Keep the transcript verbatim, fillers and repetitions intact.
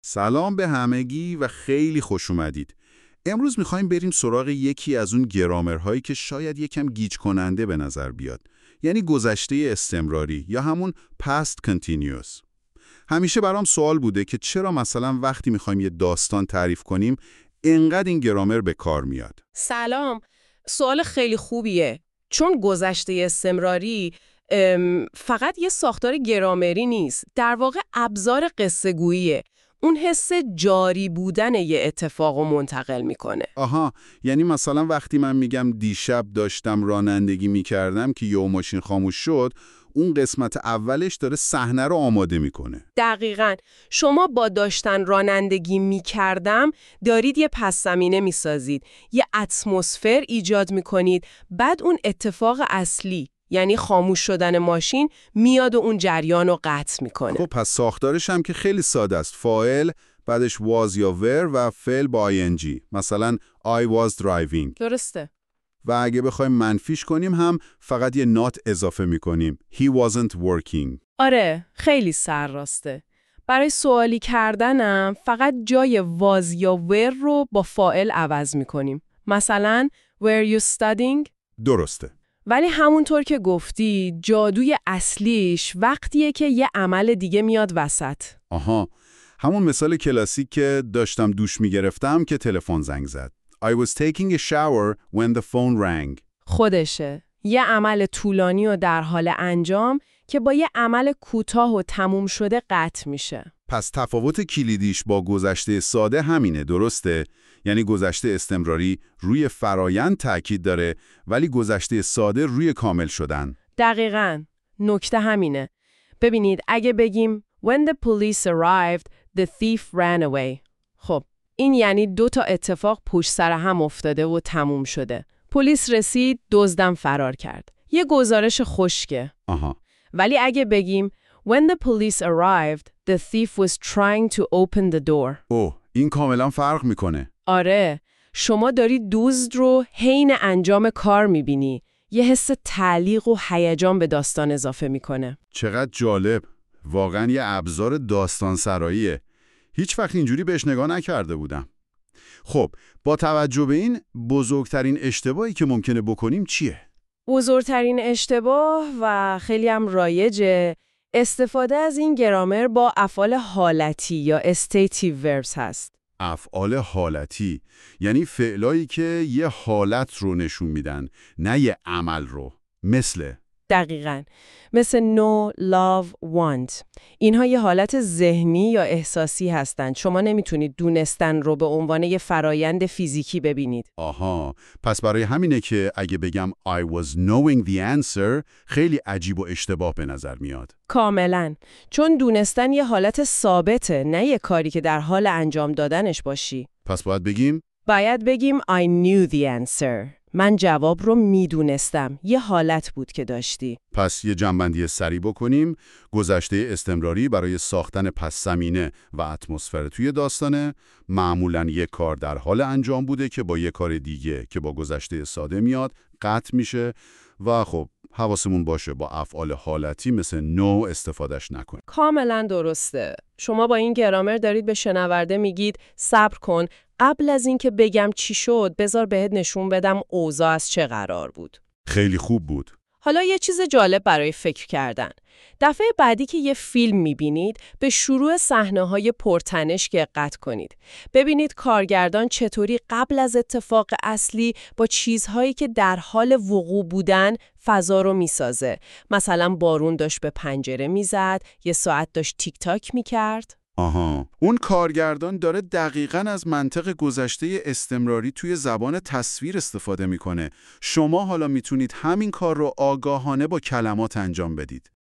سلام به همگی و خیلی خوش اومدید. امروز میخوایم بریم سراغ یکی از اون گرامرهایی که شاید یکم گیج کننده به نظر بیاد. یعنی گذشته استمراری یا همون past continuous. همیشه برام سوال بوده که چرا مثلا وقتی میخوایم یه داستان تعریف کنیم اینقدر این گرامر به کار میاد. سلام، سوال خیلی خوبیه. چون گذشته استمراری فقط یه ساختار گرامری نیست، در واقع ابزار قصه گوییه. اون حس جاری بودن یه اتفاق رو منتقل میکنه. آها، یعنی مثلا وقتی من میگم دیشب داشتم رانندگی میکردم که یه ماشین خاموش شد، اون قسمت اولش داره صحنه رو آماده میکنه. دقیقاً. شما با داشتن رانندگی میکردم دارید یه پس زمینه میسازید، یه اتمسفر ایجاد میکنید، بعد اون اتفاق اصلی یعنی خاموش شدن ماشین میاد و اون جریان رو قطع میکنه. خب پس ساختارش هم که خیلی ساده است. فاعل، بعدش was یا were و فعل با ing. مثلا I was driving. درسته. و اگه بخوایم منفیش کنیم هم فقط یه not اضافه میکنیم. He wasn't working. آره، خیلی سرراسته. برای سوالی کردنم فقط جای was یا were رو با فاعل عوض میکنیم. مثلا were you studying؟ درسته. ولی همونطور که گفتی جادوی اصلیش وقتیه که یه عمل دیگه میاد وسط. آها، همون مثال کلاسیک که داشتم دوش میگرفتم که تلفن زنگ زد. I was taking a shower when the phone rang. خودشه. یه عمل طولانی و در حال انجام که با یه عمل کوتاه و تموم شده قطع میشه. پس تفاوت کلیدیش با گذشته ساده همینه، درسته؟ یعنی گذشته استمراری روی فرایند تأکید داره ولی گذشته ساده روی کامل شدن. دقیقاً. نکته همینه. ببینید اگه بگیم When the police arrived, the thief ran away. خب این یعنی دو تا اتفاق پشت سر هم افتاده و تموم شده. پلیس رسید، دزدم فرار کرد. یه گزارش خشکه. آها. ولی اگه بگیم When the police arrived, the thief was trying to open the door. اوه، این کاملا فرق میکنه. آره، شما داری دزد رو حین انجام کار میبینی. یه حس تعلیق و هیجان به داستان اضافه میکنه. چقدر جالب. واقعا یه ابزار داستان سراییه. هیچ وقت اینجوری بهش نگاه نکرده بودم. خب، با توجه به این بزرگترین اشتباهی که ممکنه بکنیم چیه؟ بزرگترین اشتباه و خیلی هم رایجه استفاده از این گرامر با افعال حالتی یا استیتیو وربز هست. افعال حالتی یعنی فعلایی که یه حالت رو نشون میدن، نه یه عمل رو. مثل دقیقاً. مثل know, love, want. اینها یه حالت ذهنی یا احساسی هستند. شما نمیتونید دونستن رو به عنوان یه فرایند فیزیکی ببینید. آها، پس برای همینه که اگه بگم I was knowing the answer خیلی عجیب و اشتباه به نظر میاد. کاملاً. چون دونستن یه حالت ثابته، نه یه کاری که در حال انجام دادنش باشی. پس باید بگیم باید بگیم I knew the answer. من جواب رو میدونستم. یه حالت بود که داشتی. پس یه جنبندی سریع بکنیم. گذشته استمراری برای ساختن پس زمینه و اتمسفر توی داستانه. معمولاً یک کار در حال انجام بوده که با یک کار دیگه که با گذشته ساده میاد قطع میشه و خب حواسمون باشه با افعال حالتی مثل نو استفادهش نکنیم. کاملا درسته. شما با این گرامر دارید به شنونده میگید صبر کن، قبل از این که بگم چی شد بذار بهت نشون بدم اوضاع از چه قرار بود. خیلی خوب بود. حالا یه چیز جالب برای فکر کردن. دفعه بعدی که یه فیلم میبینید به شروع صحنه‌های پرتنش دقت کنید. ببینید کارگردان چطوری قبل از اتفاق اصلی با چیزهایی که در حال وقوع بودن فضا رو میسازه. مثلا بارون داشت به پنجره میزد، یه ساعت داشت تیک تاک میکرد. آها، اون کارگردان داره دقیقاً از منطق گذشته استمراری توی زبان تصویر استفاده میکنه. شما حالا میتونید همین کار رو آگاهانه با کلمات انجام بدید.